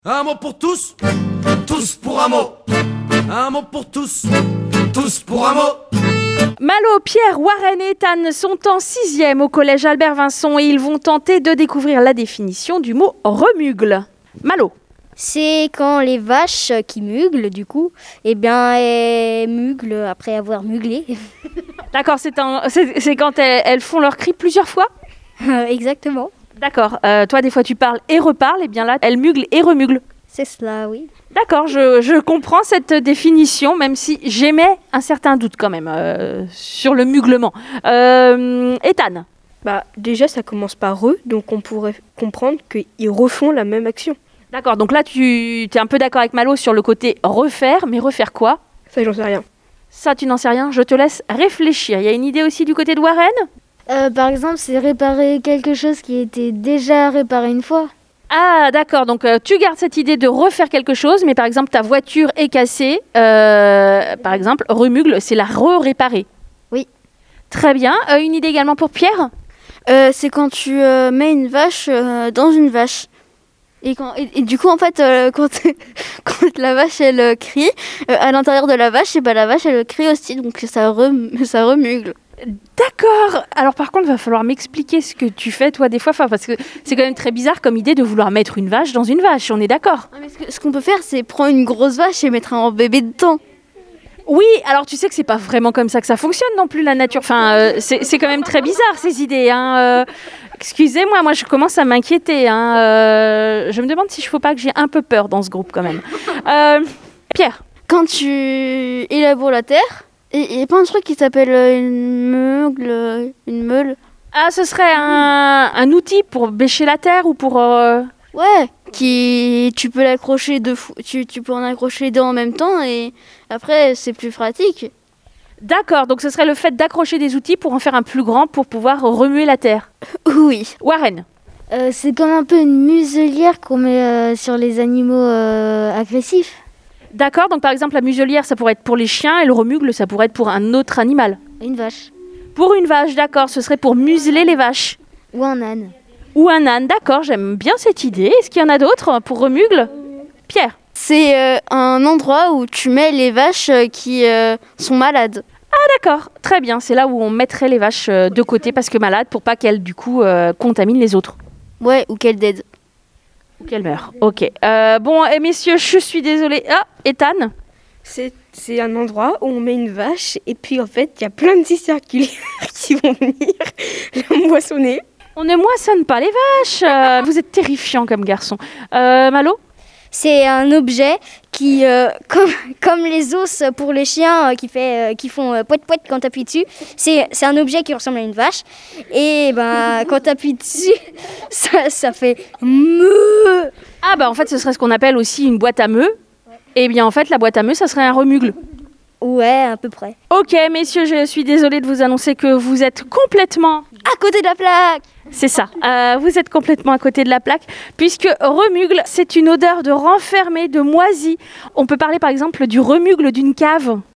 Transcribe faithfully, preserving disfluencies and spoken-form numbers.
Un mot pour tous, tous pour un mot. Un mot pour tous, tous pour un mot. Malo, Pierre, Warren et Ethan sont en sixième au collège Albert Vincent et ils vont tenter de découvrir la définition du mot remugle. Malo. C'est quand les vaches qui muglent, du coup, eh bien, elles muglent après avoir muglé. D'accord, c'est, un, c'est, c'est quand elles, elles font leur cri plusieurs fois ? Exactement. D'accord, euh, toi des fois tu parles et reparles, et bien là, elles muglent et remuglent. C'est cela, oui. D'accord, je, je comprends cette définition, même si j'émets un certain doute quand même euh, sur le muglement. Euh, Ethan. Bah, déjà, ça commence par eux, donc on pourrait comprendre qu'ils refont la même action. D'accord, donc là tu es un peu d'accord avec Malo sur le côté refaire, mais refaire quoi ? Ça, j'en sais rien. Ça, tu n'en sais rien, je te laisse réfléchir. Il y a une idée aussi du côté de Warren ? Euh, par exemple, c'est réparer quelque chose qui était déjà réparé une fois. Ah, d'accord. Donc, euh, tu gardes cette idée de refaire quelque chose, mais par exemple, ta voiture est cassée. Euh, par exemple, remugle, c'est la re-réparer. Oui. Très bien. Euh, une idée également pour Pierre ? euh, C'est quand tu euh, mets une vache euh, dans une vache. Et, quand, et, et du coup, en fait, euh, quand, quand la vache, elle euh, crie, euh, à l'intérieur de la vache, et bah, la vache, elle crie aussi. Donc, ça, rem, ça remugle. D'accord. Alors par contre, il va falloir m'expliquer ce que tu fais toi des fois, parce que c'est quand même très bizarre comme idée de vouloir mettre une vache dans une vache, on est d'accord ? Ah, mais ce, que, ce qu'on peut faire, c'est prendre une grosse vache et mettre un bébé dedans. Oui, alors tu sais que c'est pas vraiment comme ça que ça fonctionne non plus la nature. Enfin, euh, c'est, c'est quand même très bizarre ces idées. Hein. Euh, excusez-moi, moi je commence à m'inquiéter. Hein. Euh, je me demande si je ne faut pas que j'ai un peu peur dans ce groupe quand même. Euh, Pierre. Quand tu élabores la terre, il n'y a pas un truc qui s'appelle une meugle, une meule. Ah, ce serait un, un outil pour bêcher la terre ou pour... Euh... Ouais, qui tu peux l'accrocher deux fois, tu, tu peux en accrocher deux en même temps et après c'est plus pratique. D'accord, donc ce serait le fait d'accrocher des outils pour en faire un plus grand pour pouvoir remuer la terre. Oui. Warren. Euh, c'est comme un peu une muselière qu'on met euh, sur les animaux euh, agressifs. D'accord, donc par exemple la muselière ça pourrait être pour les chiens et le remugle ça pourrait être pour un autre animal. Une vache. Pour une vache, d'accord, ce serait pour museler les vaches. Ou un âne. Ou un âne, d'accord, j'aime bien cette idée. Est-ce qu'il y en a d'autres pour remugle ? Pierre. C'est euh, un endroit où tu mets les vaches euh, qui euh, sont malades. Ah d'accord, très bien, c'est là où on mettrait les vaches euh, de côté parce que malades pour pas qu'elles du coup euh, contaminent les autres. Ouais, ou qu'elles dead. Ou qu'elles meurent, ok. Euh, bon, et messieurs, je suis désolée. Ah, Ethan ? C'est, c'est un endroit où on met une vache et puis en fait, il y a plein de petits circulaires qui vont venir la moissonner. On ne moissonne pas les vaches. Euh, vous êtes terrifiant comme garçon. Euh, Malo ? C'est un objet qui, euh, comme, comme les os pour les chiens euh, qui, fait, euh, qui font euh, poète poète quand tu appuies dessus, c'est, c'est un objet qui ressemble à une vache. Et ben, quand tu appuies dessus, ça, ça fait meuh. Ah bah en fait, ce serait ce qu'on appelle aussi une boîte à meux. Et bien en fait, la boîte à meux, ça serait un remugle. Ouais, à peu près. Ok, messieurs, je suis désolée de vous annoncer que vous êtes complètement... À côté de la plaque. C'est ça, euh, vous êtes complètement à côté de la plaque, puisque remugle, c'est une odeur de renfermé, de moisi. On peut parler par exemple du remugle d'une cave.